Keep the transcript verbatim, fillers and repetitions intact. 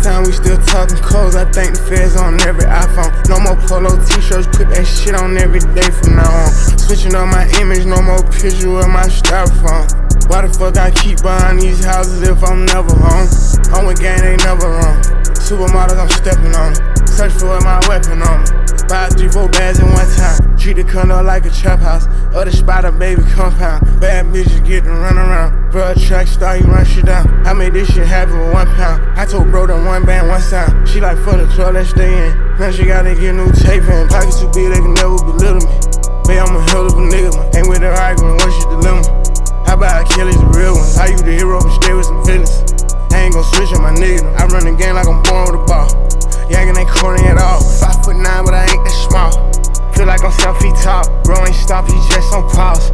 FaceTime, we still talking codes. I think the feds on every iPhone. No more polo t-shirts, put that shit on every day from now on. Switching up my image, no more picture with my styrofoam. Why the fuck I keep buying these houses if I'm never home? I'm with gang, they never wrong. Supermodels, I'm stepping on them. Search for my weapon on me. Buy three, four bags in one time. Treat the condo like a trap house. Other spot a baby compound. Bad bitches get to run around. Bro, track star, you run shit down. I made this shit happen with one pound. I told bro that one band, one sound. She like, for the club, let's stay in. Now she gotta get new tape in. Pockets too big, they can never belittle me. Babe, I'm a hell of a nigga, man. Ain't with her arguing, what's your dilemma? How about Achilles, the real one? How you the hero, but stay with some feelings? I ain't gon' switch on my nigga. I run the game like I'm born with a ball. Yankin' ain't corny at all. Five foot nine, but I ain't that small. Feel like I'm seven feet tall. Bro ain't stop, he just on pause.